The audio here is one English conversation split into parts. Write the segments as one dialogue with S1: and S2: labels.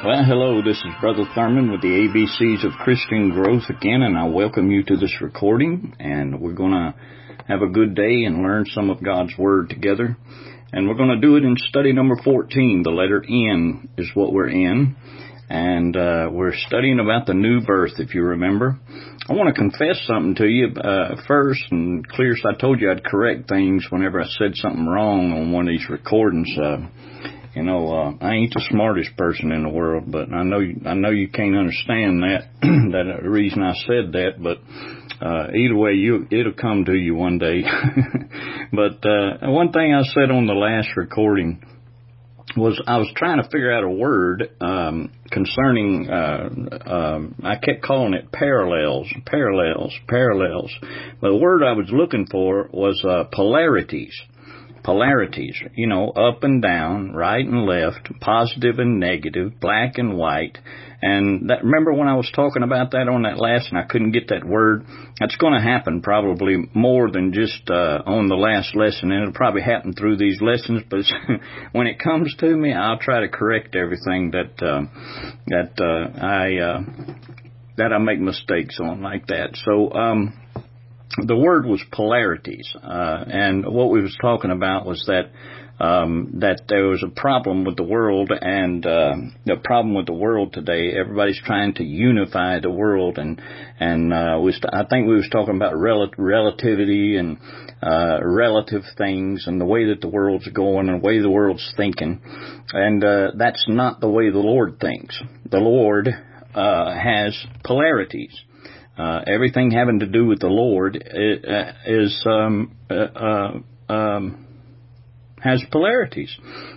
S1: Well, hello, this is Brother Thurman with the ABCs of Christian Growth again, and I welcome you to this recording, and we're going to have a good day and learn some of God's Word together, and we're going to do it in study number 14. The letter N is what we're in, and we're studying about the new birth, if you remember. I want to confess something to you first, and clear, so I told you I'd correct things whenever I said something wrong on one of these recordings. I ain't the smartest person in the world, but I know you can't understand that, that the reason I said that, but either way, it'll come to you one day. But one thing I said on the last recording was I was trying to figure out a word concerning, I kept calling it parallels. But the word I was looking for was polarities. Polarities, up and down, right and left, positive and negative, black and white. And that, remember when I was talking about that on that last and I couldn't get that word? That's going to happen probably more than just on the last lesson, and it'll probably happen through these lessons, but when it comes to me, I'll try to correct everything that I make mistakes on like that. So, the word was polarities, and what we was talking about was that there was a problem with the world, and the problem with the world today. Everybody's trying to unify the world, and I think we was talking about relativity and relative things, and the way that the world's going, and the way the world's thinking, and that's not the way the Lord thinks. The Lord has polarities. Everything having to do with the Lord has polarities.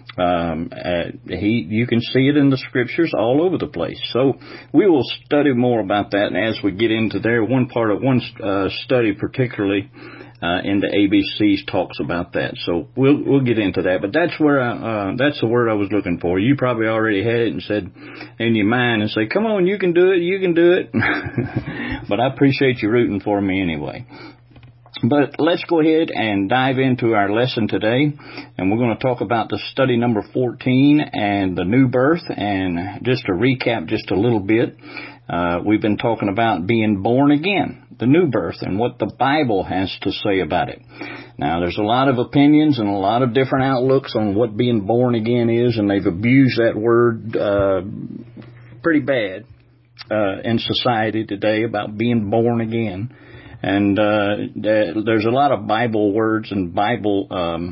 S1: You can see it in the scriptures all over the place. So we will study more about that, and as we get into there, one study particularly in the ABCs talks about that. So we'll get into that. But that's where that's the word I was looking for. You probably already had it and said in your mind and say, "Come on, you can do it." But I appreciate you rooting for me anyway. But let's go ahead and dive into our lesson today, and we're going to talk about the study number 14 and the new birth. And just to recap just a little bit, we've been talking about being born again, the new birth, and what the Bible has to say about it. Now, there's a lot of opinions and a lot of different outlooks on what being born again is, and they've abused that word pretty bad in society today about being born again. And there's a lot of Bible words and Bible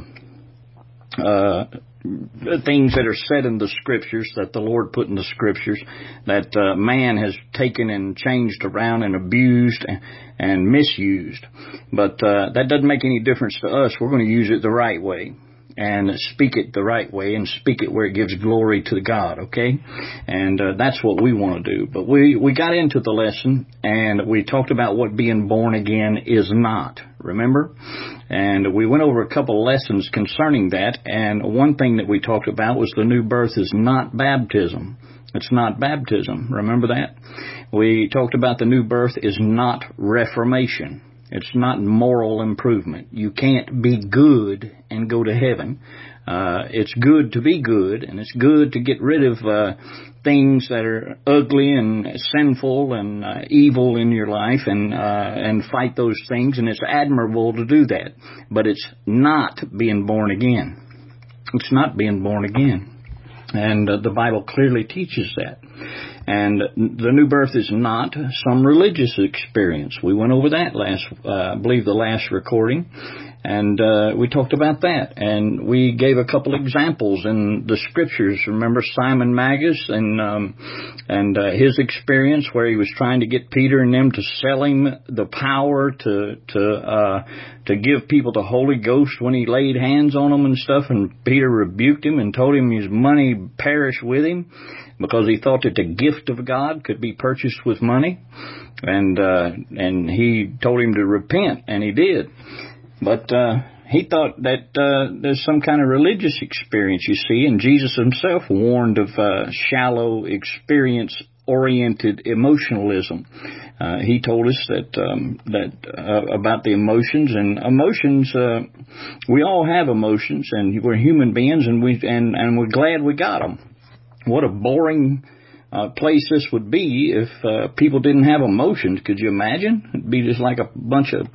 S1: things that are said in the Scriptures that the Lord put in the Scriptures that man has taken and changed around and abused and misused. But that doesn't make any difference to us. We're going to use it the right way and speak it the right way and speak it where it gives glory to God, okay? And that's what we want to do. But we got into the lesson, and we talked about what being born again is not, remember? And we went over a couple lessons concerning that, and one thing that we talked about was the new birth is not baptism. It's not baptism, remember that? We talked about the new birth is not reformation. It's not moral improvement. You can't be good and go to heaven. It's good to be good, and it's good to get rid of things that are ugly and sinful and evil in your life, and fight those things, and it's admirable to do that. But it's not being born again. It's not being born again. And the Bible clearly teaches that. And the new birth is not some religious experience. We went over that I believe the last recording, and we talked about that. And we gave a couple examples in the Scriptures. Remember Simon Magus and his experience where he was trying to get Peter and them to sell him the power to give people the Holy Ghost when he laid hands on them and stuff. And Peter rebuked him and told him his money perish with him, because he thought that the gift of God could be purchased with money. And he told him to repent, and he did. But he thought that there's some kind of religious experience, you see, and Jesus himself warned of shallow, experience-oriented emotionalism. He told us that about the emotions, and emotions, we all have emotions, and we're human beings, and we're glad we got them. What a boring place this would be if people didn't have emotions. Could you imagine? It'd be just like a bunch of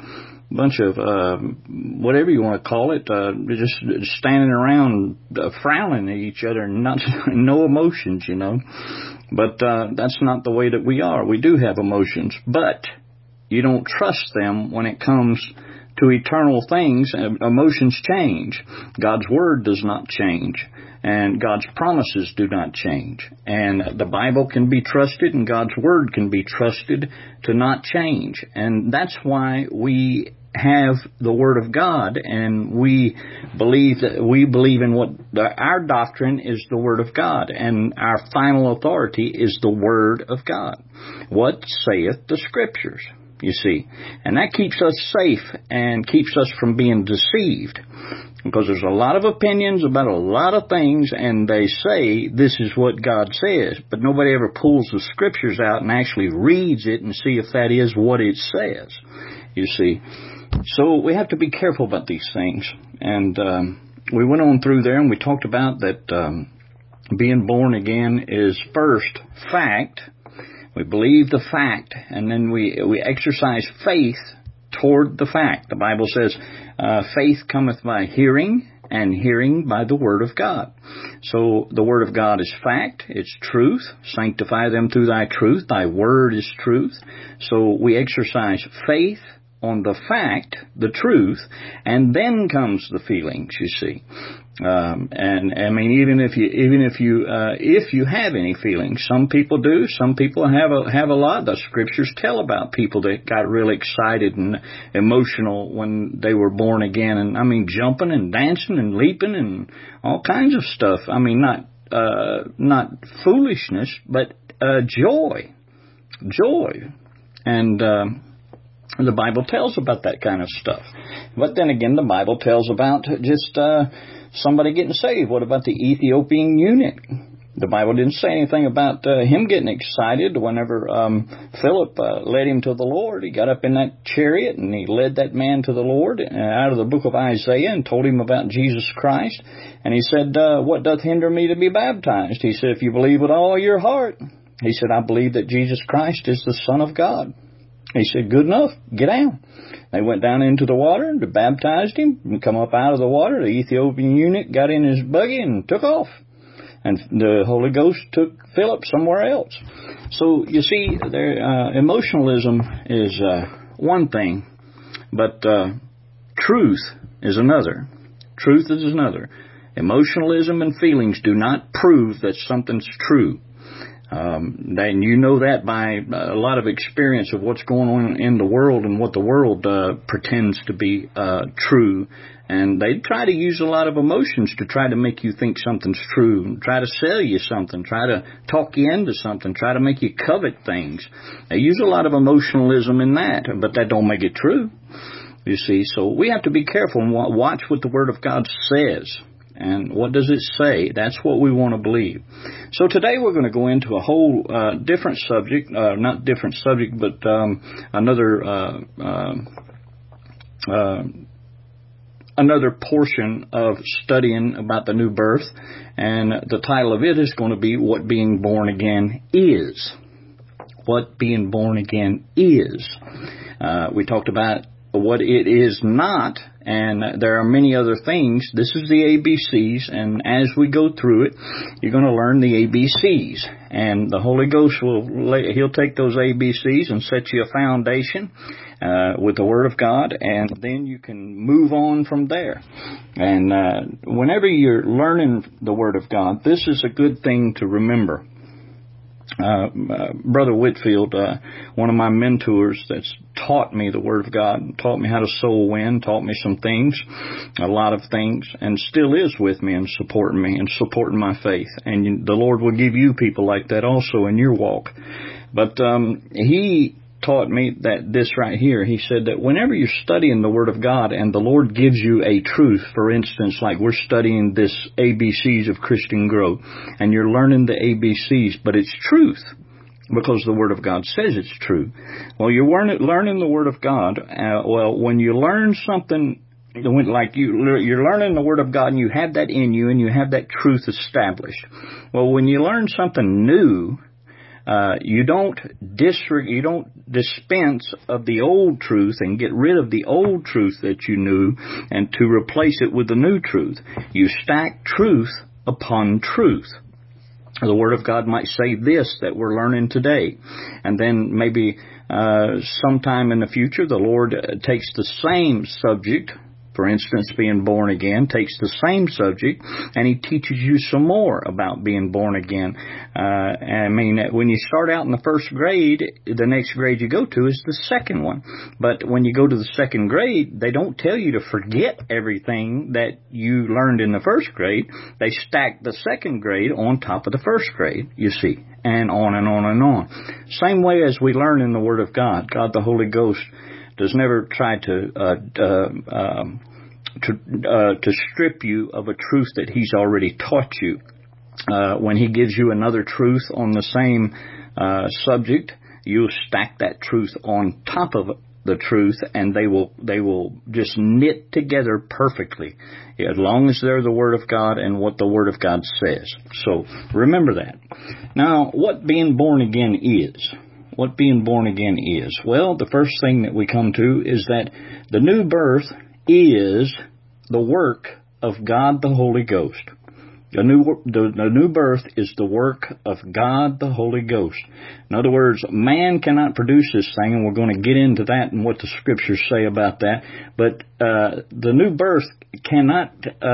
S1: whatever you want to call it, just standing around frowning at each other and not no emotions, you know. But that's not the way that we are. We do have emotions, but you don't trust them when it comes to eternal things. Emotions change. God's Word does not change. And God's promises do not change. And the Bible can be trusted, and God's Word can be trusted to not change. And that's why we have the Word of God, and we believe in what our doctrine is, the Word of God, and our final authority is the Word of God. What saith the Scriptures? You see, and that keeps us safe and keeps us from being deceived, because there's a lot of opinions about a lot of things, and they say this is what God says, but nobody ever pulls the Scriptures out and actually reads it and see if that is what it says. You see, so we have to be careful about these things. And we went on through there and we talked about that being born again is first fact. We believe the fact, and then we exercise faith toward the fact. The Bible says, faith cometh by hearing, and hearing by the Word of God. So the Word of God is fact, it's truth. Sanctify them through thy truth. Thy Word is truth. So we exercise faith on the fact, the truth, and then comes the feelings, you see. And I mean, even if you have any feelings, some people do, some people have a lot. The Scriptures tell about people that got really excited and emotional when they were born again, and I mean, jumping and dancing and leaping and all kinds of stuff. I mean, not foolishness, but joy. And the Bible tells about that kind of stuff. But then again, the Bible tells about just somebody getting saved. What about the Ethiopian eunuch? The Bible didn't say anything about him getting excited whenever Philip led him to the Lord. He got up in that chariot and he led that man to the Lord out of the book of Isaiah and told him about Jesus Christ. And he said, what doth hinder me to be baptized? He said, if you believe with all your heart. He said, I believe that Jesus Christ is the Son of God. He said, good enough, get down. They went down into the water and baptized him and come up out of the water. The Ethiopian eunuch got in his buggy and took off. And the Holy Ghost took Philip somewhere else. So, you see, emotionalism is one thing, but truth is another. Truth is another. Emotionalism and feelings do not prove that something's true. And you know that by a lot of experience of what's going on in the world and what the world pretends to be true. And they try to use a lot of emotions to try to make you think something's true, try to sell you something, try to talk you into something, try to make you covet things. They use a lot of emotionalism in that, but that don't make it true, you see. So we have to be careful and watch what the Word of God says. And what does it say? That's what we want to believe. So today we're going to go into a whole different subject, not different subject, but another portion of studying about the new birth. And the title of it is going to be What Being Born Again Is. What being born again is. We talked about what it is not, and there are many other things. This is the ABCs, and as we go through it, you're going to learn the ABCs. And the Holy Ghost He'll take those ABCs and set you a foundation with the Word of God, and then you can move on from there. And whenever you're learning the Word of God, this is a good thing to remember. Brother Whitfield, one of my mentors that's taught me the Word of God, taught me how to soul win, taught me some things, a lot of things, and still is with me and supporting my faith. And the Lord will give you people like that also in your walk. But he taught me that this right here, he said that whenever you're studying the Word of God and the Lord gives you a truth, for instance, like we're studying this ABCs of Christian growth, and you're learning the ABCs, but it's truth, because the Word of God says it's true. Well, you're learning the Word of God. When you learn something, like you're learning the Word of God and you have that in you and you have that truth established. Well, when you learn something new, You don't dispense of the old truth and get rid of the old truth that you knew and to replace it with the new truth. You stack truth upon truth. The Word of God might say this that we're learning today, and then maybe sometime in the future the Lord takes the same subject, for instance, being born again, takes the same subject, and He teaches you some more about being born again. I mean, when you start out in the first grade, the next grade you go to is the second one. But when you go to the second grade, they don't tell you to forget everything that you learned in the first grade. They stack the second grade on top of the first grade, you see, and on and on and on. Same way as we learn in the Word of God. God the Holy Ghost does never try to strip you of a truth that He's already taught you. When He gives you another truth on the same subject, you'll stack that truth on top of the truth, and they will just knit together perfectly, as long as they're the Word of God and what the Word of God says. So remember that. Now, what being born again is? What being born again is? Well, the first thing that we come to is that the new birth is the work of God the Holy Ghost. The new birth is the work of God the Holy Ghost. In other words, man cannot produce this thing, and we're going to get into that and what the Scriptures say about that. But the new birth cannot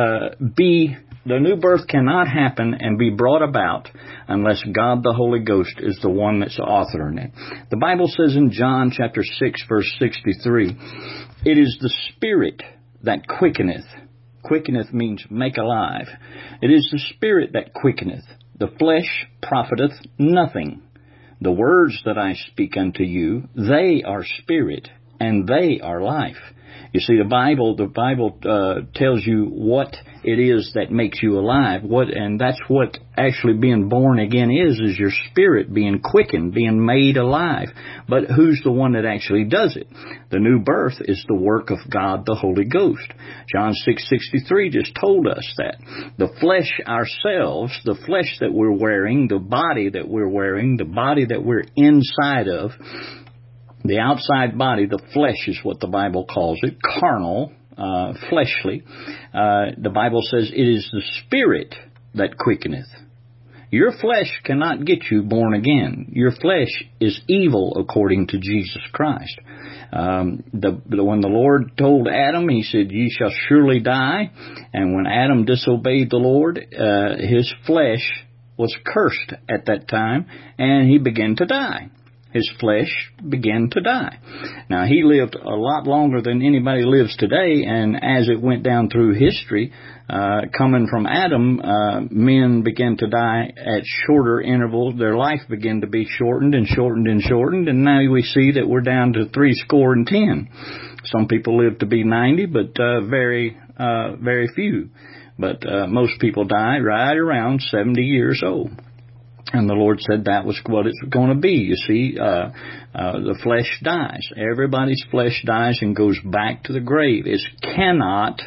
S1: happen and be brought about unless God the Holy Ghost is the one that's authoring it. The Bible says in John chapter 6, verse 63, it is the Spirit that quickeneth. Quickeneth means make alive. It is the Spirit that quickeneth. The flesh profiteth nothing. The words that I speak unto you, they are spirit, and they are life. You see, the Bible tells you what it is that makes you alive. And that's what actually being born again is your spirit being quickened, being made alive. But who's the one that actually does it? The new birth is the work of God, the Holy Ghost. John 6:63 just told us that. The flesh ourselves, the flesh that we're wearing, the body that we're wearing, the body that we're inside of, the outside body, the flesh is what the Bible calls it, carnal, fleshly. The Bible says it is the Spirit that quickeneth. Your flesh cannot get you born again. Your flesh is evil according to Jesus Christ. When the Lord told Adam, He said, ye shall surely die. And when Adam disobeyed the Lord, his flesh was cursed at that time, and he began to die. His flesh began to die. Now, he lived a lot longer than anybody lives today, and as it went down through history, coming from Adam, men began to die at shorter intervals. Their life began to be shortened and shortened and shortened, and now we see that we're down to 70. Some people live to be 90, but very few. But most people die right around 70 years old. And the Lord said that was what it's going to be. You see, the flesh dies. Everybody's flesh dies and goes back to the grave. It cannot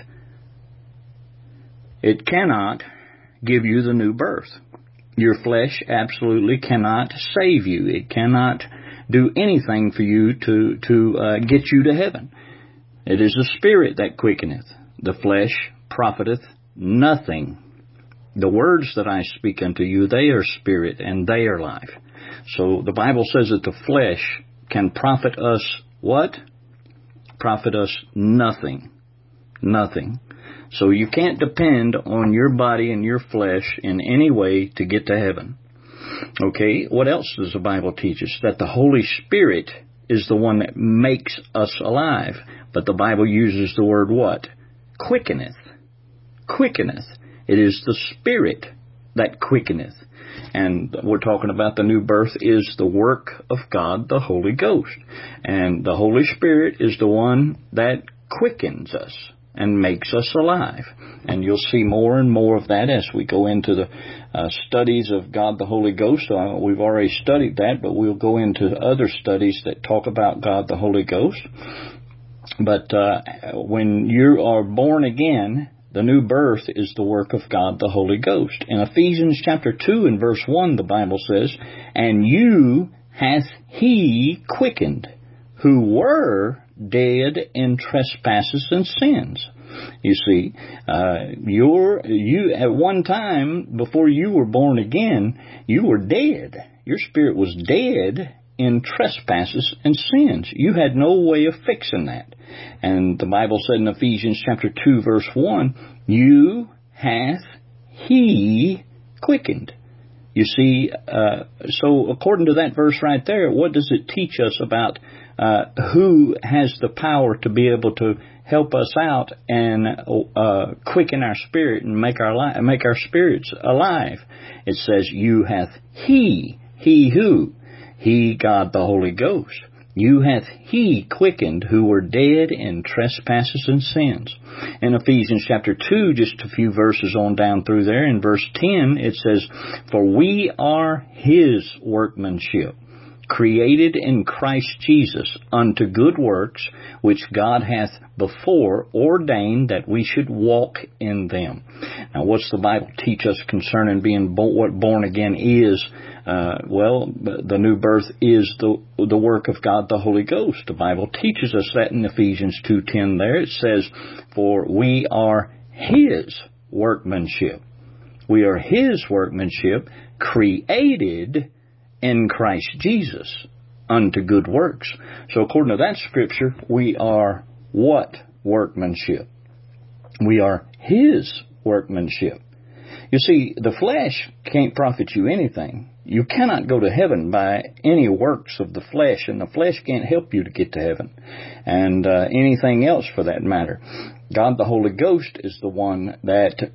S1: give you the new birth. Your flesh absolutely cannot save you. It cannot do anything for you to get you to heaven. It is the Spirit that quickeneth. The flesh profiteth nothing. The words that I speak unto you, they are spirit and they are life. So the Bible says that the flesh can profit us what? Profit us nothing. Nothing. So you can't depend on your body and your flesh in any way to get to heaven. Okay, what else does the Bible teach us? That the Holy Spirit is the one that makes us alive. But the Bible uses the word what? Quickeneth. Quickeneth. It is the Spirit that quickeneth. And we're talking about the new birth is the work of God, the Holy Ghost. And the Holy Spirit is the one that quickens us and makes us alive. And you'll see more and more of that as we go into the studies of God the Holy Ghost. We've already studied that, but we'll go into other studies that talk about God the Holy Ghost. But when you are born again, The new birth is the work of God the Holy Ghost. In Ephesians chapter 2 and verse 1, the Bible says, "And you hath He quickened, who were dead in trespasses and sins." You see, you at one time, before you were born again, you were dead. Your spirit was dead in trespasses and sins. You had no way of fixing that. And the Bible said in Ephesians chapter 2 verse 1, "You hath He quickened." You see, so according to that verse right there, what does it teach us about who has the power to be able to help us out and quicken our spirit and make our spirits alive? It says, "You hath He who? He, God the Holy Ghost. You hath He quickened, who were dead in trespasses and sins." In Ephesians chapter 2, just a few verses on down through there, in verse 10, it says, "For we are His workmanship, created in Christ Jesus unto good works, which God hath before ordained that we should walk in them." Now, what's the Bible teach us concerning being what born again is? Well, the new birth is the work of God the Holy Ghost. The Bible teaches us that in Ephesians 2:10 there. It says, "For we are His workmanship." We are His workmanship, created in Christ Jesus unto good works. So according to that scripture, we are what workmanship? We are His workmanship. You see, the flesh can't profit you anything. You cannot go to heaven by any works of the flesh, and the flesh can't help you to get to heaven, and anything else for that matter. God the Holy Ghost is the one that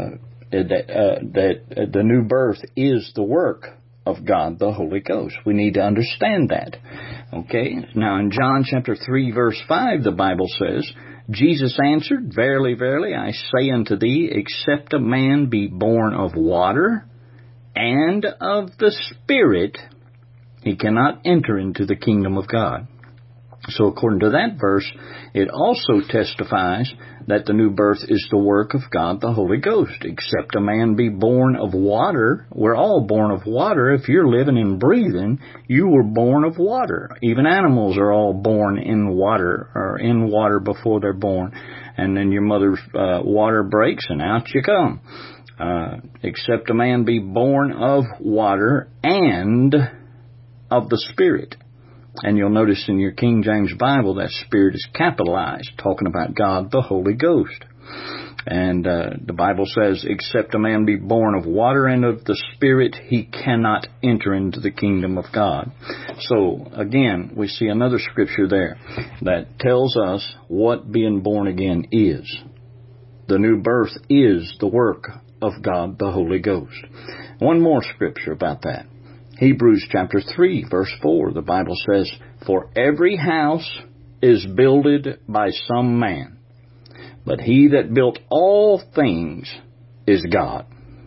S1: the new birth is the work of God the Holy Ghost. We need to understand that. Okay? Now in John chapter 3 verse 5, the Bible says, "Jesus answered, Verily, verily, I say unto thee, except a man be born of water and of the Spirit, he cannot enter into the kingdom of God." So according to that verse, it also testifies that the new birth is the work of God the Holy Ghost. Except a man be born of water. We're all born of water. If you're living and breathing, you were born of water. Even animals are all born in water, or in water before they're born. And then your mother's water breaks and out you come. Except a man be born of water and of the Spirit. And you'll notice in your King James Bible that Spirit is capitalized, talking about God the Holy Ghost. And the Bible says, "Except a man be born of water and of the Spirit, he cannot enter into the kingdom of God." So, again, we see another scripture there that tells us what being born again is. The new birth is the work of God the Holy Ghost. One more scripture about that. Hebrews chapter 3 verse 4, the Bible says, "For every house is builded by some man, but he that built all things is God."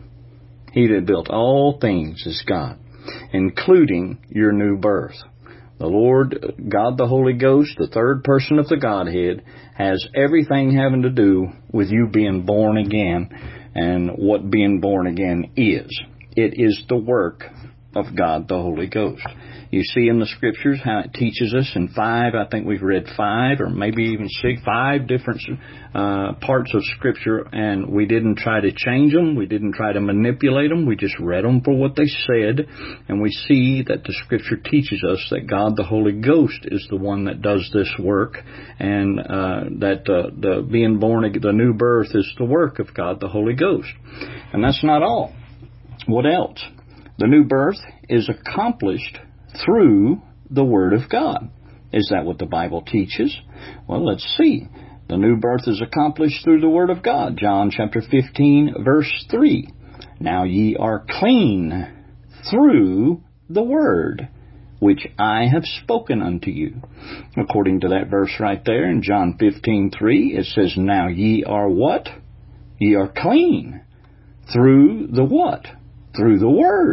S1: He that built all things is God, including your new birth. The Lord, God the Holy Ghost, the third person of the Godhead, has everything having to do with you being born again and what being born again is. It is the work of God the Holy Ghost. You see in the scriptures how it teaches us in 5, I think we've read 5 or maybe even 6, 5 different parts of scripture, and we didn't try to change them, we didn't try to manipulate them, we just read them for what they said, and we see that the scripture teaches us that God the Holy Ghost is the one that does this work, and that the being born, the new birth is the work of God the Holy Ghost. And that's not all. What else? The new birth is accomplished through the Word of God. Is that what the Bible teaches? Well, let's see. The new birth is accomplished through the Word of God. John chapter 15, verse 3. "Now ye are clean through the Word, which I have spoken unto you." According to that verse right there in John 15:3, it says, "Now ye are what? Ye are clean through the what? Through the Word,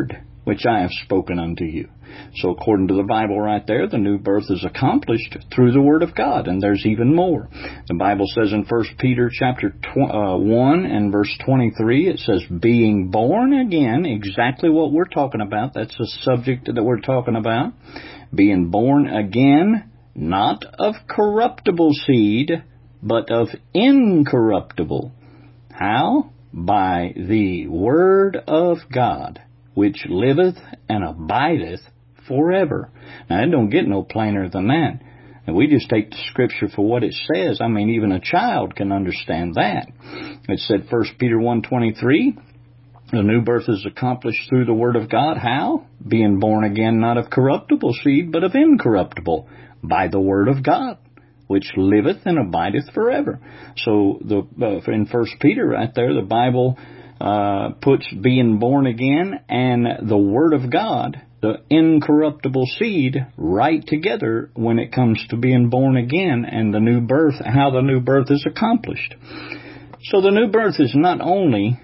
S1: which I have spoken unto you. So according to the Bible right there, the new birth is accomplished through the Word of God, and there's even more. The Bible says in 1 Peter chapter 1 and verse 23, it says, being born again, exactly what we're talking about. That's the subject that we're talking about. Being born again, not of corruptible seed, but of incorruptible. How? By the Word of God, which liveth and abideth forever. Now, it don't get no plainer than that. And we just take the Scripture for what it says. I mean, even a child can understand that. It said 1 Peter 1:23, the new birth is accomplished through the Word of God. How? Being born again, not of corruptible seed, but of incorruptible, by the Word of God, which liveth and abideth forever. So in 1 Peter right there, the Bible puts being born again and the Word of God, the incorruptible seed, right together when it comes to being born again and the new birth, how the new birth is accomplished. So the new birth is not only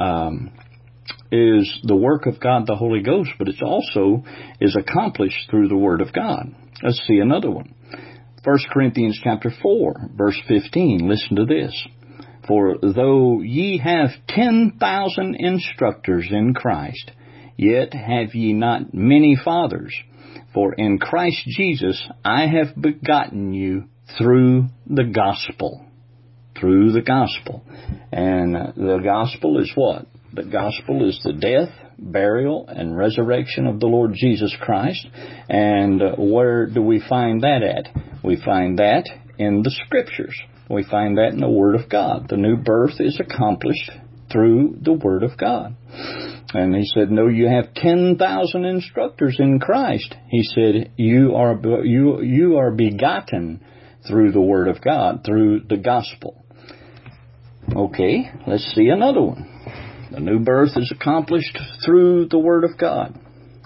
S1: is the work of God the Holy Ghost, but it also is accomplished through the Word of God. Let's see another one. 1 Corinthians chapter 4, verse 15. Listen to this. For though ye have 10,000 instructors in Christ, yet have ye not many fathers. For in Christ Jesus I have begotten you through the gospel. Through the gospel. And the gospel is what? The gospel is the death, burial, and resurrection of the Lord Jesus Christ. And where do we find that at? We find that in the Scriptures. We find that in the Word of God. The new birth is accomplished through the Word of God. And he said, no, you have 10,000 instructors in Christ. He said, you are begotten through the Word of God, through the gospel. Okay, let's see another one. The new birth is accomplished through the Word of God.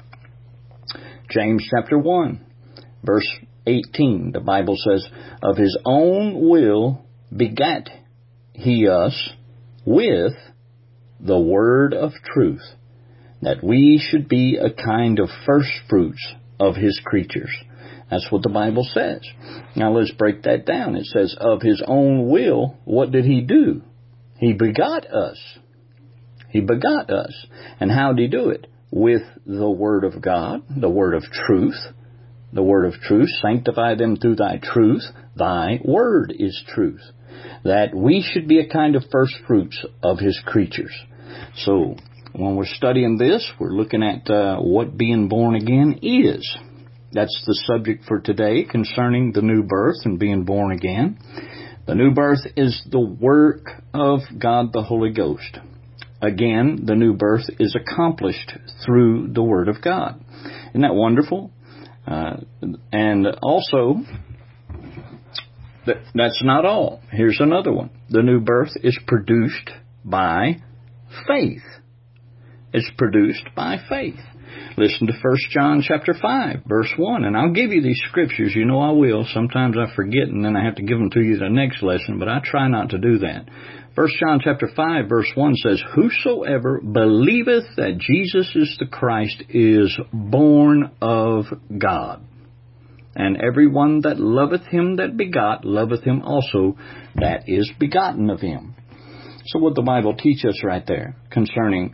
S1: James chapter 1, verse 18, the Bible says, of his own will begat he us with the word of truth, that we should be a kind of first fruits of his creatures. That's what the Bible says. Now let's break that down. It says, of his own will, what did he do? He begot us. He begot us. And how did he do it? With the Word of God, the Word of truth. The Word of truth, sanctify them through thy truth. Thy Word is truth. That we should be a kind of first fruits of his creatures. So, when we're studying this, we're looking at what being born again is. That's the subject for today concerning the new birth and being born again. The new birth is the work of God the Holy Ghost. Again, the new birth is accomplished through the Word of God. Isn't that wonderful? And also, that's not all. Here's another one. The new birth is produced by faith. It's produced by faith. Listen to 1 John chapter 5, verse 1. And I'll give you these scriptures. You know I will. Sometimes I forget and then I have to give them to you the next lesson, but I try not to do that. 1 John chapter 5, verse 1 says, whosoever believeth that Jesus is the Christ is born of God. And everyone that loveth him that begot, loveth him also that is begotten of him. So what the Bible teaches us right there concerning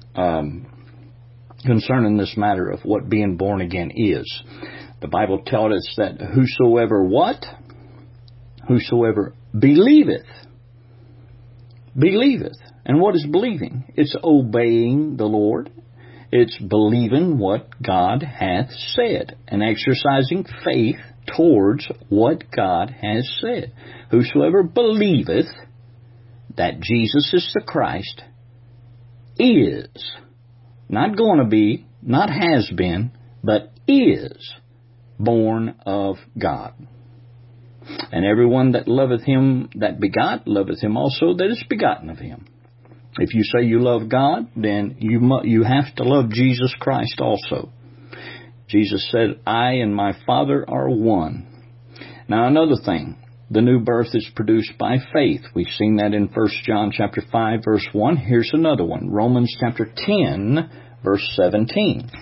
S1: this matter of what being born again is. The Bible tells us that whosoever what? Whosoever believeth. Believeth. And what is believing? It's obeying the Lord. It's believing what God hath said and exercising faith towards what God has said. Whosoever believeth that Jesus is the Christ is, not going to be, not has been, but is born of God. And everyone that loveth him that begot, loveth him also that is begotten of him. If you say you love God, then you have to love Jesus Christ also. Jesus said, I and my Father are one. Now another thing, the new birth is produced by faith. We've seen that in 1 John chapter 5, verse 1. Here's another one, Romans chapter 10, verse 17.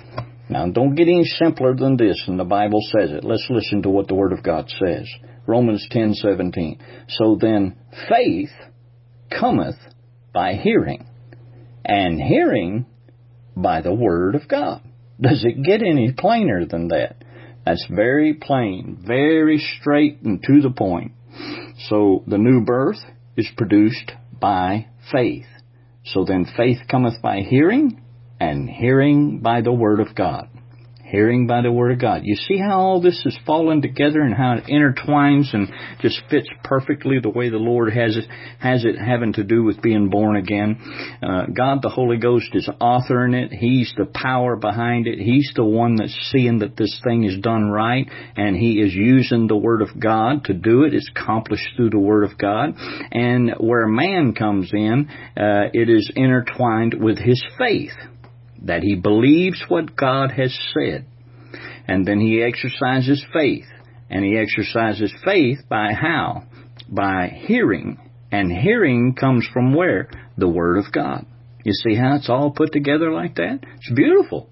S1: Now, don't get any simpler than this, and the Bible says it. Let's listen to what the Word of God says. Romans 10:17. So then, faith cometh by hearing, and hearing by the Word of God. Does it get any plainer than that? That's very plain, very straight and to the point. So the new birth is produced by faith. So then faith cometh by hearing, and hearing by the Word of God. Hearing by the Word of God. You see how all this is falling together and how it intertwines and just fits perfectly the way the Lord has it having to do with being born again. God, the Holy Ghost, is authoring it. He's the power behind it. He's the one that's seeing that this thing is done right, and He is using the Word of God to do it. It's accomplished through the Word of God. And where man comes in, it is intertwined with his faith, that he believes what God has said. And then he exercises faith. And he exercises faith by how? By hearing. And hearing comes from where? The Word of God. You see how it's all put together like that? It's beautiful.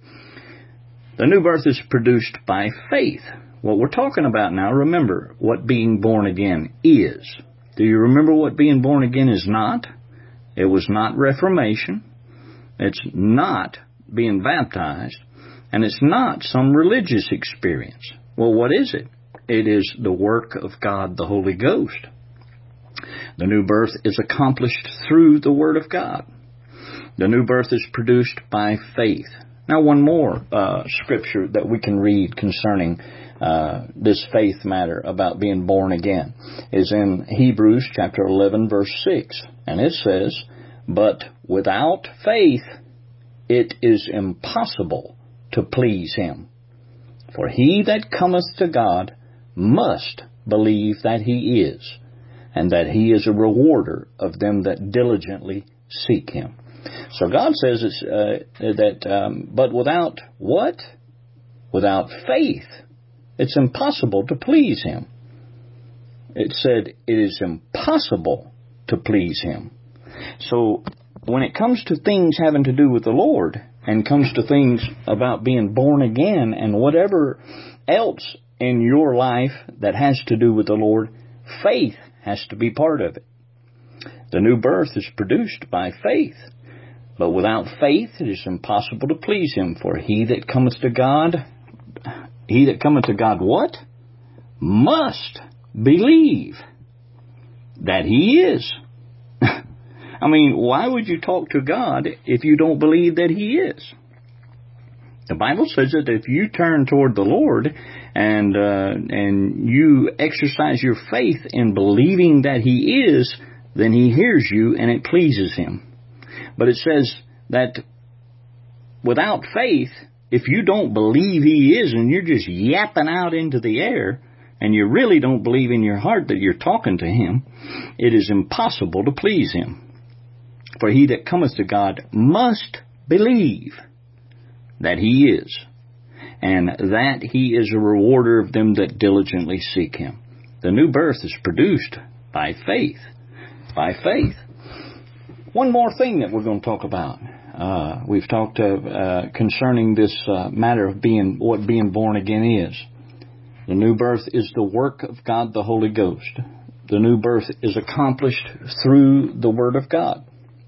S1: The new birth is produced by faith. What we're talking about now, remember what being born again is. Do you remember what being born again is not? It was not Reformation. It's not being baptized, and it's not some religious experience. Well, what is it? It is the work of God, the Holy Ghost. The new birth is accomplished through the Word of God. The new birth is produced by faith. Now, one more scripture that we can read concerning this faith matter about being born again is in Hebrews chapter 11, verse 6. And it says, "But without faith it is impossible to please Him. For he that cometh to God must believe that He is, and that He is a rewarder of them that diligently seek Him." So God says but without what? Without faith, it's impossible to please Him. It said it is impossible to please Him. So when it comes to things having to do with the Lord, and comes to things about being born again and whatever else in your life that has to do with the Lord, faith has to be part of it. The new birth is produced by faith. But without faith it is impossible to please Him. For he that cometh to God what? Must believe that He is. I mean, why would you talk to God if you don't believe that He is? The Bible says that if you turn toward the Lord and you exercise your faith in believing that He is, then He hears you and it pleases Him. But it says that without faith, if you don't believe He is and you're just yapping out into the air and you really don't believe in your heart that you're talking to Him, it is impossible to please Him. For he that cometh to God must believe that He is, and that He is a rewarder of them that diligently seek Him. The new birth is produced by faith. By faith. One more thing that we're going to talk about. We've talked concerning this matter of what being born again is. The new birth is the work of God the Holy Ghost. The new birth is accomplished through the Word of God.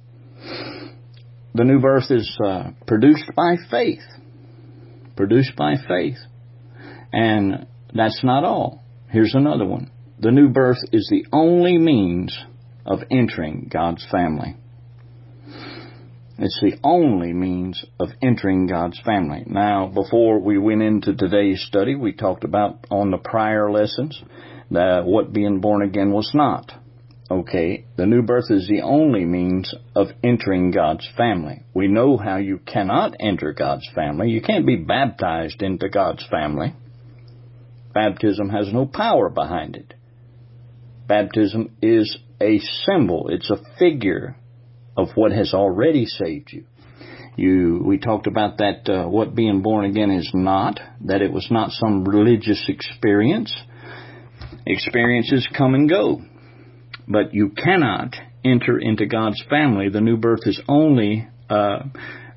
S1: The new birth is produced by faith. Produced by faith. And that's not all. Here's another one. The new birth is the only means of entering God's family. It's the only means of entering God's family. Now, before we went into today's study, we talked about on the prior lessons that what being born again was not. Okay, the new birth is the only means of entering God's family. We know how you cannot enter God's family. You can't be baptized into God's family. Baptism has no power behind it. Baptism is a symbol. It's a figure of what has already saved you. We talked about that, what being born again is not, that it was not some religious experience. Experiences come and go. But you cannot enter into God's family. The new birth is only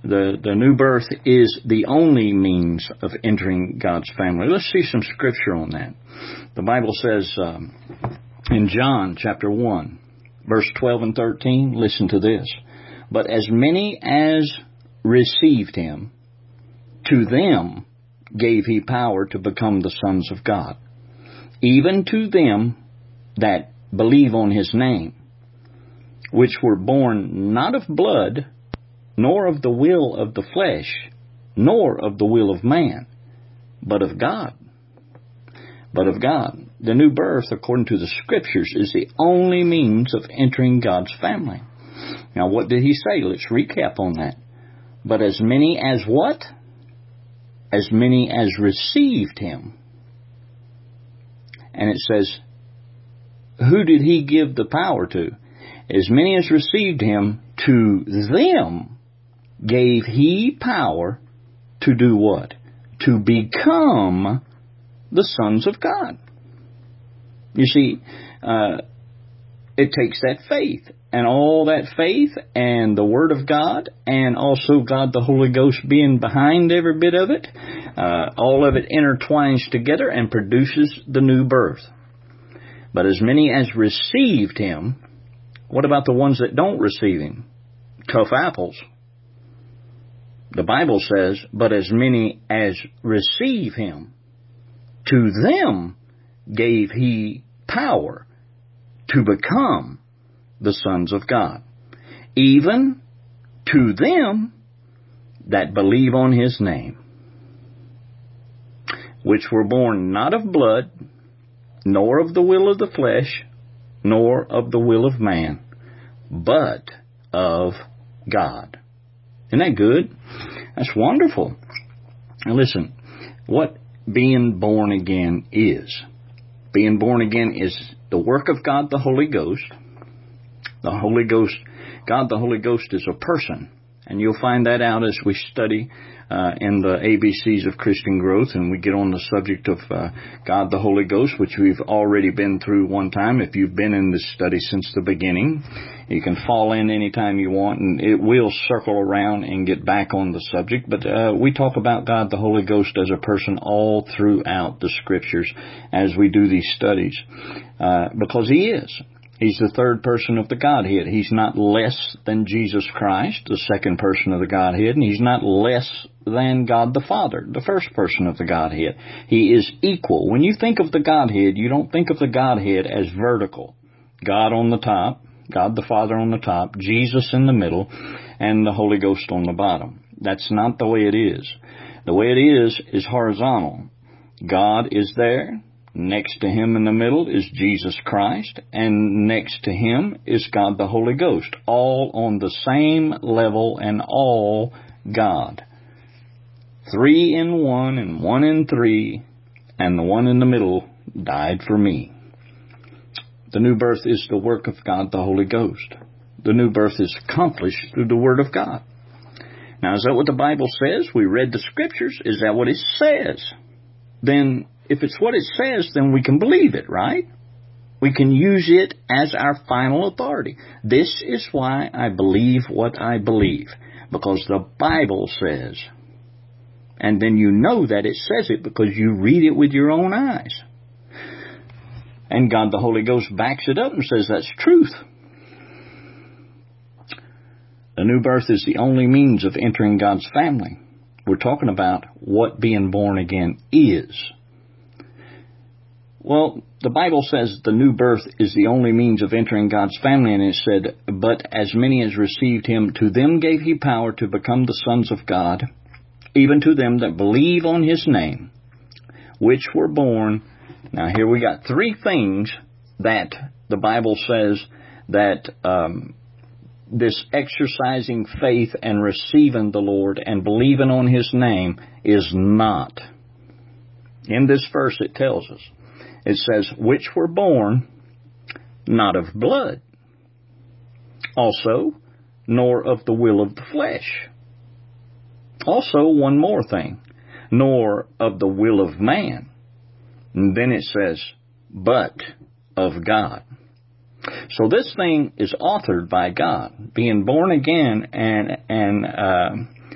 S1: The new birth is the only means of entering God's family. Let's see some scripture on that. The Bible says in John chapter 1, verse 12 and 13, listen to this. But as many as received him, to them gave he power to become the sons of God, even to them that believe on his name, which were born not of blood, nor of the will of the flesh, nor of the will of man, but of God. But of God. The new birth, according to the Scriptures, is the only means of entering God's family. Now, what did he say? Let's recap on that. But as many as what? As many as received him. And it says, who did he give the power to? As many as received him, to them gave he power to do what? To become the sons of God. You see, it takes that faith, and all that faith and the Word of God, and also God the Holy Ghost being behind every bit of it, all of it intertwines together and produces the new birth. But as many as received him, what about the ones that don't receive him? Tough apples. The Bible says, but as many as receive him, to them gave he power to become the sons of God, even to them that believe on his name, which were born not of blood, nor of the will of the flesh, nor of the will of man, but of God. Isn't that good? That's wonderful. Now listen, what being born again is. Being born again is the work of God the Holy Ghost. The Holy Ghost, God the Holy Ghost is a person. And you'll find that out as we study in the ABCs of Christian growth, and we get on the subject of God the Holy Ghost, which we've already been through one time. If you've been in this study since the beginning, you can fall in anytime you want, and it will circle around and get back on the subject. But we talk about God the Holy Ghost as a person all throughout the Scriptures as we do these studies, because He is. He's the third person of the Godhead. He's not less than Jesus Christ, the second person of the Godhead, and He's not less than God the Father, the first person of the Godhead. He is equal. When you think of the Godhead, you don't think of the Godhead as vertical. God on the top, God the Father on the top, Jesus in the middle, and the Holy Ghost on the bottom. That's not the way it is. The way it is horizontal. God is there. Next to Him in the middle is Jesus Christ, and next to Him is God the Holy Ghost, all on the same level and all God. 3 in 1 and 1 in 3, and the one in the middle died for me. The new birth is the work of God the Holy Ghost. The new birth is accomplished through the Word of God. Now, is that what the Bible says? We read the Scriptures. Is that what it says? Then, if it's what it says, then we can believe it, right? We can use it as our final authority. This is why I believe what I believe, because the Bible says. And then you know that it says it because you read it with your own eyes. And God the Holy Ghost backs it up and says that's truth. The new birth is the only means of entering God's family. We're talking about what being born again is. Well, the Bible says the new birth is the only means of entering God's family, and it said, but as many as received Him, to them gave He power to become the sons of God, even to them that believe on His name, which were born. Now here we got 3 things that the Bible says that this exercising faith and receiving the Lord and believing on His name is not. In this verse it tells us. It says, which were born not of blood, also, nor of the will of the flesh. Also, one more thing, nor of the will of man. And then it says, but of God. So this thing is authored by God. Being born again and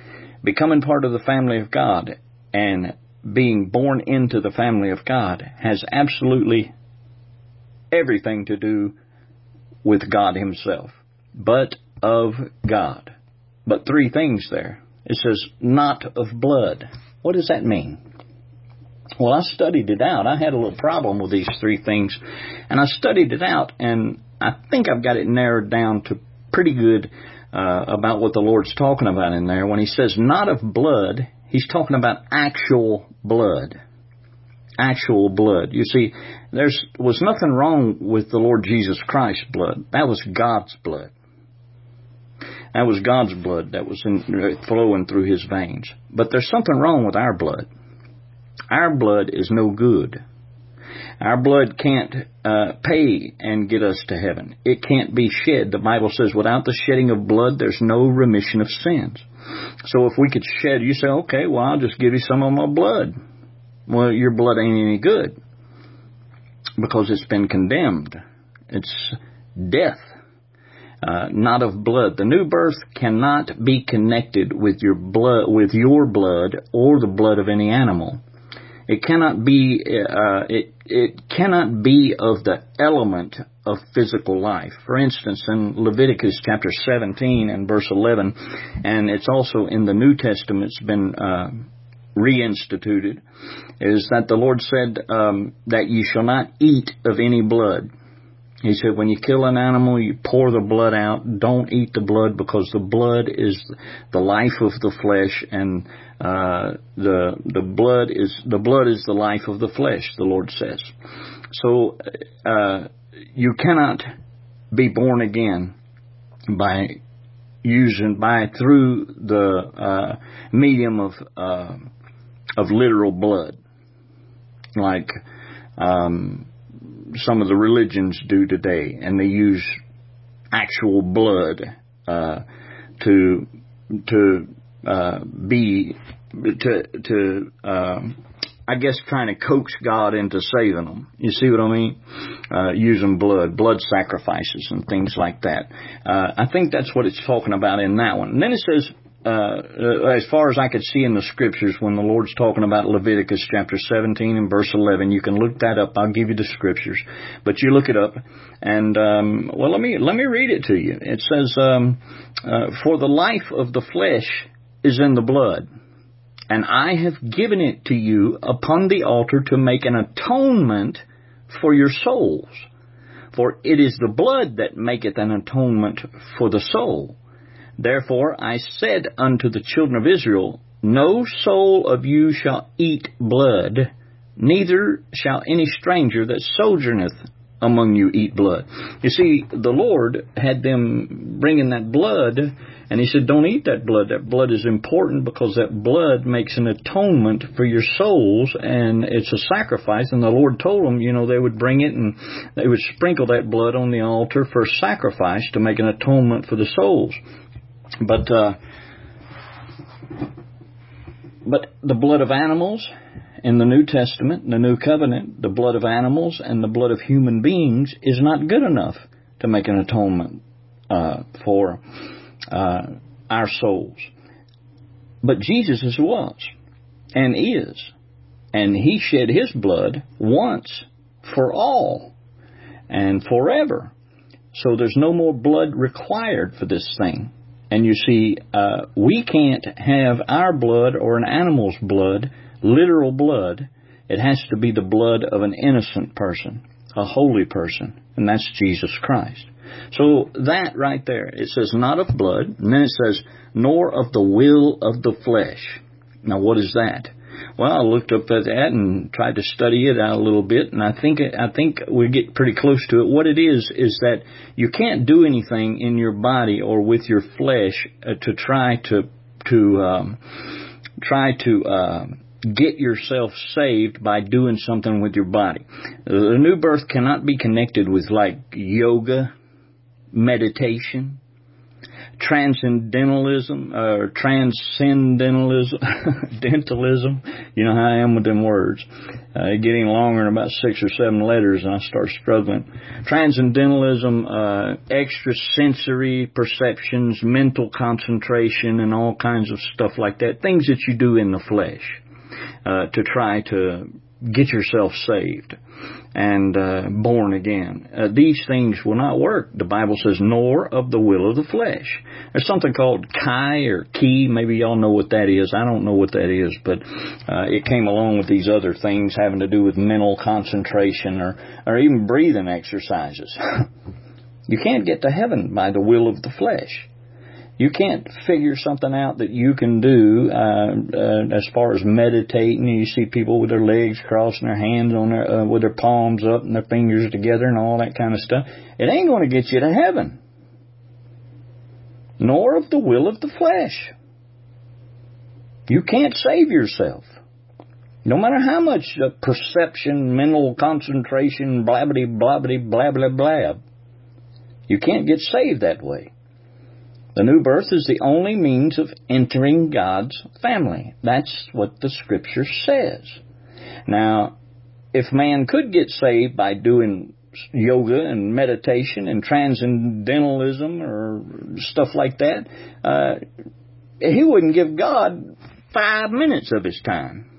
S1: becoming part of the family of God and being born into the family of God has absolutely everything to do with God Himself, but of God. But three things there. It says, not of blood. What does that mean? Well, I studied it out. I had a little problem with these three things, and I studied it out, and I think I've got it narrowed down to pretty good about what the Lord's talking about in there. When He says not of blood, He's talking about actual blood. Actual blood. You see, there was nothing wrong with the Lord Jesus Christ's blood. That was God's blood. That was God's blood that was flowing through His veins. But there's something wrong with our blood. Our blood is no good. Our blood can't pay and get us to heaven. It can't be shed. The Bible says without the shedding of blood, there's no remission of sins. So if we could shed, you say, okay, well, I'll just give you some of my blood. Well, your blood ain't any good because it's been condemned. It's death, not of blood. The new birth cannot be connected with your blood, or the blood of any animal. It cannot be. It cannot be of the element of physical life. For instance, in Leviticus chapter 17 and verse 11, and it's also in the New Testament, it's been reinstituted, is that the Lord said that you shall not eat of any blood. He said, when you kill an animal, you pour the blood out. Don't eat the blood, because the blood is the life of the flesh, and the blood is the life of the flesh, the Lord says. So you cannot be born again through the medium of literal blood, like some of the religions do today, and they use actual blood to I guess trying to coax God into saving them. You see what I mean? Using blood sacrifices and things like that. I think that's what it's talking about in that one. And then it says, as far as I could see in the scriptures, when the Lord's talking about Leviticus chapter 17 and verse 11, you can look that up. I'll give you the scriptures, but you look it up, and well, let me read it to you. It says, "For the life of the flesh is in the blood, and I have given it to you upon the altar to make an atonement for your souls. For it is the blood that maketh an atonement for the soul. Therefore I said unto the children of Israel, no soul of you shall eat blood, neither shall any stranger that sojourneth among you eat blood." You see, the Lord had them bringing that blood, and He said, don't eat that blood. That blood is important, because that blood makes an atonement for your souls, and it's a sacrifice. And the Lord told them, they would bring it, and they would sprinkle that blood on the altar for sacrifice to make an atonement for the souls. But the blood of animals in the New Testament, in the New Covenant, the blood of animals and the blood of human beings is not good enough to make an atonement for our souls. But Jesus was and is, and He shed His blood once for all and forever. So there's no more blood required for this thing. And you see, we can't have our blood or an animal's blood, literal blood. It has to be the blood of an innocent person, a holy person, and that's Jesus Christ. So that right there, it says not of blood, and then it says nor of the will of the flesh. Now what is that? Well, I looked up at that and tried to study it out a little bit, and I think we get pretty close to it. What it is that you can't do anything in your body or with your flesh to try to get yourself saved by doing something with your body. The new birth cannot be connected with like yoga, meditation, transcendentalism, or transcendentalism, dentalism. You know how I am with them words. Getting longer in about 6 or 7 letters and I start struggling. Transcendentalism, extrasensory perceptions, mental concentration, and all kinds of stuff like that. Things that you do in the flesh, to try to get yourself saved and born again. These things will not work. The Bible says, nor of the will of the flesh. There's something called chi or ki. Maybe y'all know what that is. I don't know what that is, but it came along with these other things having to do with mental concentration or even breathing exercises. You can't get to heaven by the will of the flesh. You can't figure something out that you can do as far as meditating. You see people with their legs crossed and their hands on their with their palms up and their fingers together and all that kind of stuff. It ain't going to get you to heaven. Nor of the will of the flesh. You can't save yourself. No matter how much perception, mental concentration, blabbity, blabbity, blah, blah, blah. You can't get saved that way. The new birth is the only means of entering God's family. That's what the Scripture says. Now, if man could get saved by doing yoga and meditation and transcendentalism or stuff like that, he wouldn't give God 5 minutes of his time.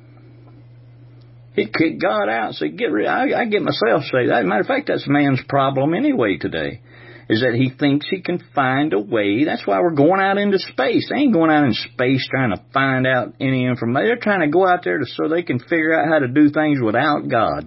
S1: He'd kick God out and say, I get myself saved. As a matter of fact, that's man's problem anyway today. Is that he thinks he can find a way. That's why we're going out into space. They ain't going out in space trying to find out any information. They're trying to go out there so they can figure out how to do things without God.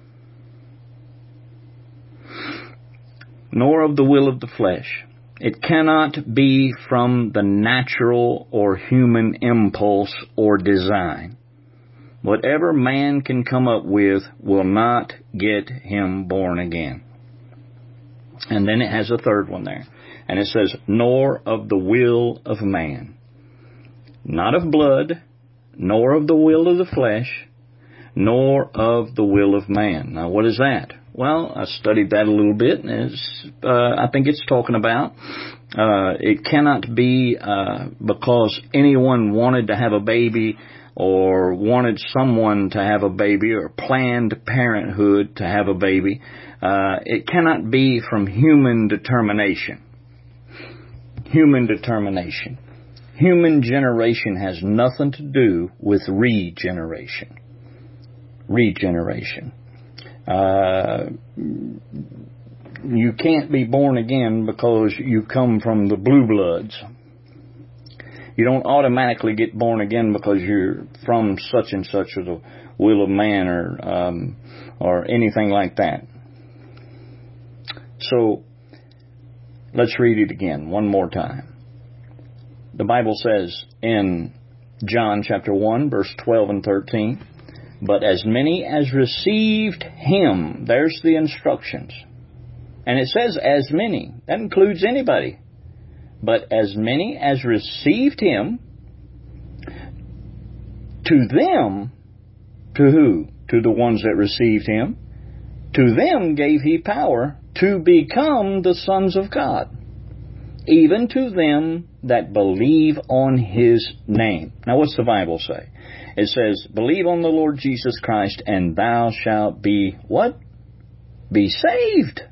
S1: Nor of the will of the flesh. It cannot be from the natural or human impulse or design. Whatever man can come up with will not get him born again. And then it has a third one there. And it says, nor of the will of man. Not of blood, nor of the will of the flesh, nor of the will of man. Now, what is that? Well, I studied that a little bit, and I think it's talking about it cannot be because anyone wanted to have a baby or wanted someone to have a baby or planned parenthood to have a baby. It cannot be from human determination. Human determination. Human generation has nothing to do with regeneration. Regeneration. You can't be born again because you come from the blue bloods. You don't automatically get born again because you're from such and such or the will of man or anything like that. So, let's read it again one more time. The Bible says in John chapter 1, verse 12 and 13, but as many as received him, there's the instructions. And it says as many. That includes anybody. But as many as received him, to them, to who? To the ones that received him. To them gave he power to become the sons of God, even to them that believe on his name. Now what's the Bible say? It says, believe on the Lord Jesus Christ and thou shalt be what? Be saved.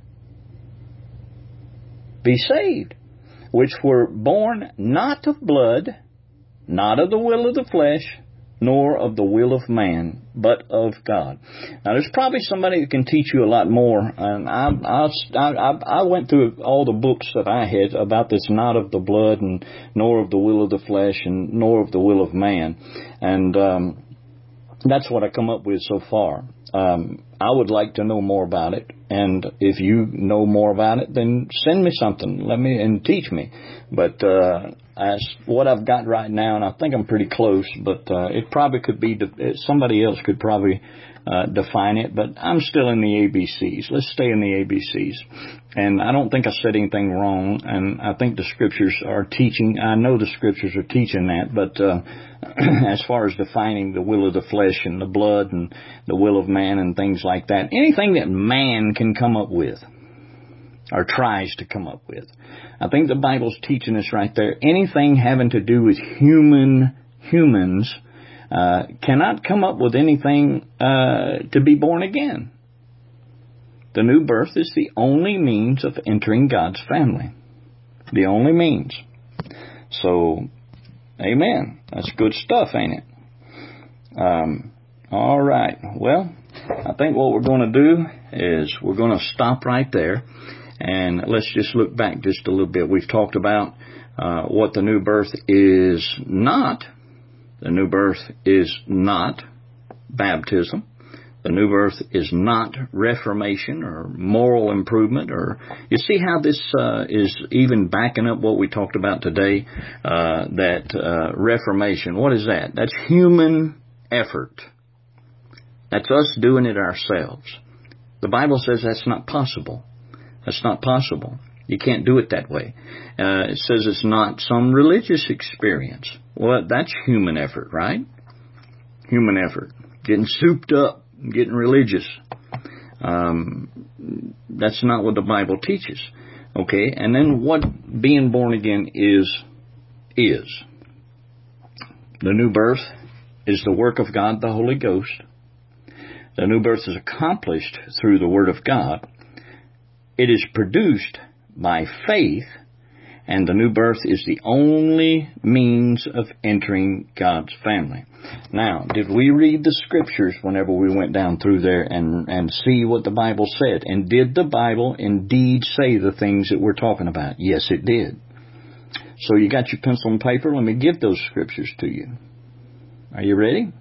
S1: Be saved. Which were born not of blood, not of the will of the flesh, nor of the will of man, but of God. Now, there's probably somebody that can teach you a lot more. And I went through all the books that I had about this, not of the blood, and nor of the will of the flesh, and nor of the will of man. And that's what I come up with so far. I would like to know more about it. And if you know more about it, then send me something. And teach me. But as what I've got right now, and I think I'm pretty close, but it probably could be, somebody else could probably define it, but I'm still in the ABCs. Let's stay in the ABCs. And I don't think I said anything wrong, and I think the Scriptures are teaching, I know the Scriptures are teaching that, but as far as defining the will of the flesh and the blood and the will of man and things like that, anything that man can come up with, or tries to come up with. I think the Bible's teaching us right there. Anything having to do with humans cannot come up with anything to be born again. The new birth is the only means of entering God's family. The only means. So, amen. That's good stuff, ain't it? All right. Well, I think what we're going to do is we're going to stop right there. And let's just look back just a little bit. We've talked about what the new birth is not. The new birth is not baptism. The new birth is not reformation or moral improvement. Or you see how this is even backing up what we talked about today, that reformation. What is that? That's human effort. That's us doing it ourselves. The Bible says that's not possible. That's not possible. You can't do it that way. It says it's not some religious experience. Well, that's human effort, right? Human effort. Getting souped up, getting religious. That's not what the Bible teaches. Okay, and then what being born again is. The new birth is the work of God, the Holy Ghost. The new birth is accomplished through the Word of God. It is produced by faith, and the new birth is the only means of entering God's family. Now, did we read the Scriptures whenever we went down through there and see what the Bible said? And did the Bible indeed say the things that we're talking about? Yes, it did. So you got your pencil and paper? Let me give those Scriptures to you. Are you ready?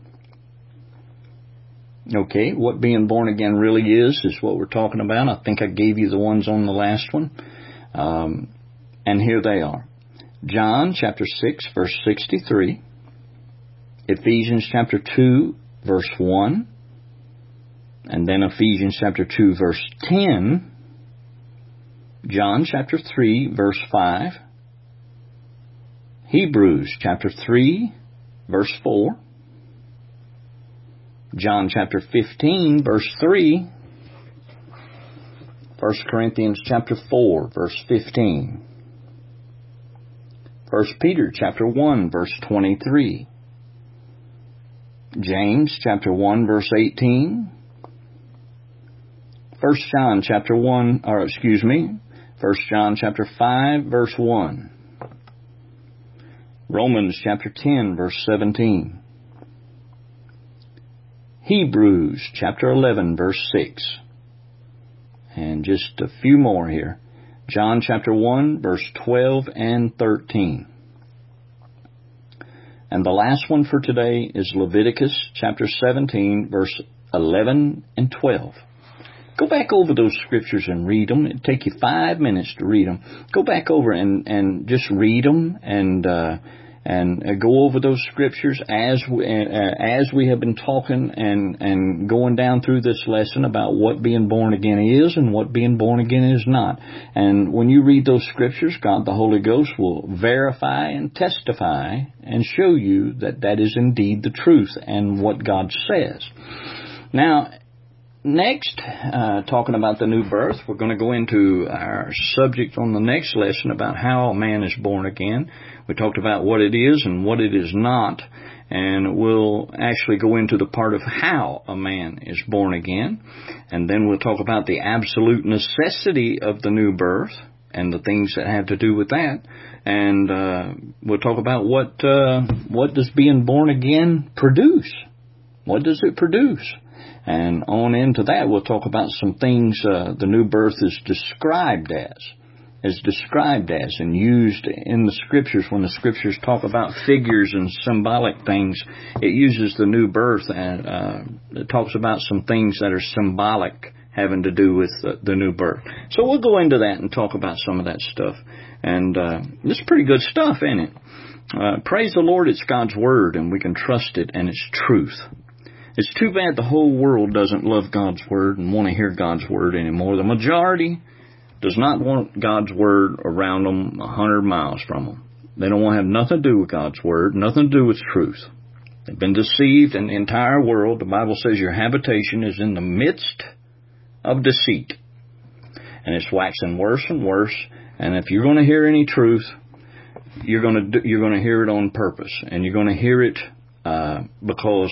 S1: Okay, what being born again really is what we're talking about. I think I gave you the ones on the last one. And here they are. John chapter 6, verse 63. Ephesians chapter 2, verse 1. And then Ephesians chapter 2, verse 10. John chapter 3, verse 5. Hebrews chapter 3, verse 4. John chapter 15, verse 3. 1 Corinthians chapter 4, verse 15. 1 Peter chapter 1, verse 23. James chapter 1, verse 18. 1 John chapter 1, 1 John chapter 5, verse 1. Romans chapter 10, verse 17. Hebrews chapter 11, verse 6. And just a few more here. John chapter 1, verse 12 and 13. And the last one for today is Leviticus chapter 17, verse 11 and 12. Go back over those Scriptures and read them. It'll take you 5 minutes to read them. Go back over and just read them and go over those Scriptures as we have been talking and going down through this lesson about what being born again is and what being born again is not. And when you read those Scriptures, God the Holy Ghost will verify and testify and show you that that is indeed the truth and what God says. Now, next, talking about the new birth, we're going to go into our subject on the next lesson about how a man is born again. We talked about what it is and what it is not, and we'll actually go into the part of how a man is born again, and then we'll talk about the absolute necessity of the new birth and the things that have to do with that, and we'll talk about what does being born again produce? What does it produce? And on into that, we'll talk about some things the new birth is described as and used in the Scriptures. When the Scriptures talk about figures and symbolic things, it uses the new birth and it talks about some things that are symbolic having to do with the new birth. So we'll go into that and talk about some of that stuff. And this is pretty good stuff, isn't it? Praise the Lord, it's God's Word, and we can trust it, and it's truth. It's too bad the whole world doesn't love God's Word and want to hear God's Word anymore. The majority does not want God's Word around them 100 miles from them. They don't want to have nothing to do with God's Word, nothing to do with truth. They've been deceived in the entire world. The Bible says your habitation is in the midst of deceit. and it's waxing worse and worse. And if you're going to hear any truth, you're going to hear it on purpose, and you're going to hear it because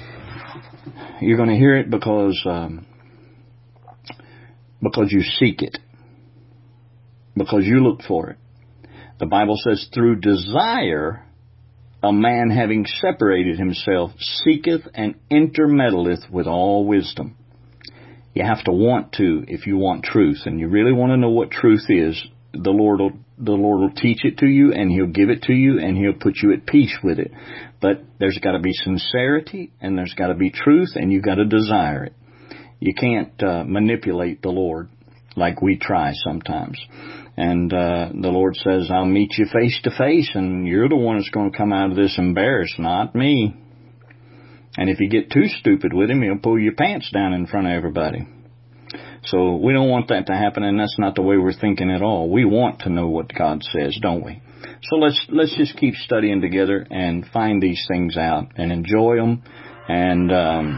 S1: you seek it, because you look for it. The Bible says, through desire, a man having separated himself seeketh and intermeddleth with all wisdom. You have to want to if you want truth, and you really want to know what truth is. The Lord will teach it to you, and He'll give it to you, and He'll put you at peace with it. But there's got to be sincerity, and there's got to be truth, and you've got to desire it. You can't manipulate the Lord like we try sometimes. And the Lord says, I'll meet you face to face, and you're the one that's going to come out of this embarrassed, not me. And if you get too stupid with Him, He'll pull your pants down in front of everybody. So we don't want that to happen, and that's not the way we're thinking at all. We want to know what God says, don't we? So let's just keep studying together and find these things out and enjoy them, and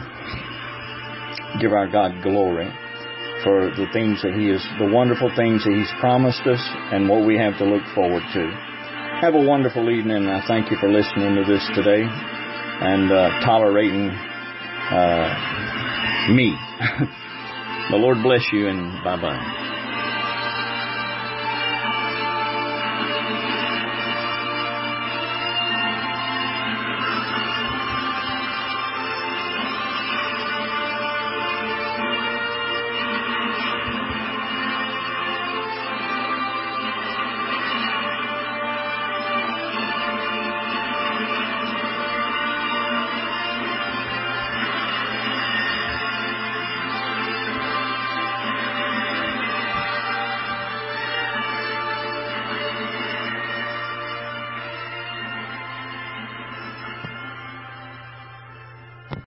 S1: give our God glory for the things that He is, the wonderful things that He's promised us, and what we have to look forward to. Have a wonderful evening, and I thank you for listening to this today and tolerating me. The Lord bless you, and bye-bye.